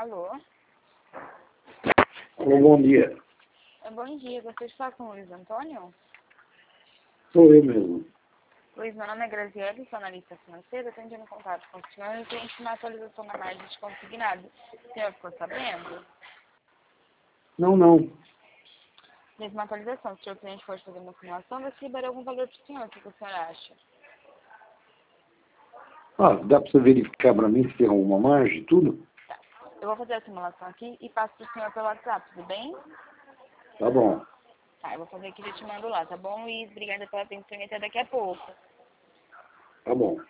Alô? Alô, bom dia. Bom dia, gostaria de falar com o Luiz Antônio? Sou eu mesmo. Luiz, meu nome é Graziele, sou analista financeira, estou entrando em contato com o senhor e cliente uma atualização na margem de consignado. O senhor ficou sabendo? Não. Fez uma atualização, se o cliente for fazer uma simulação, vai se liberar algum valor para o senhor, o que o senhor acha? Dá para você verificar para mim se tem alguma margem e tudo? Tá. Eu vou fazer a simulação aqui e passo para o senhor pelo WhatsApp, tudo bem? Tá bom. Tá, eu vou fazer aqui e já te mando lá, tá bom, Luiz? Obrigada pela atenção e até daqui a pouco. Tá bom.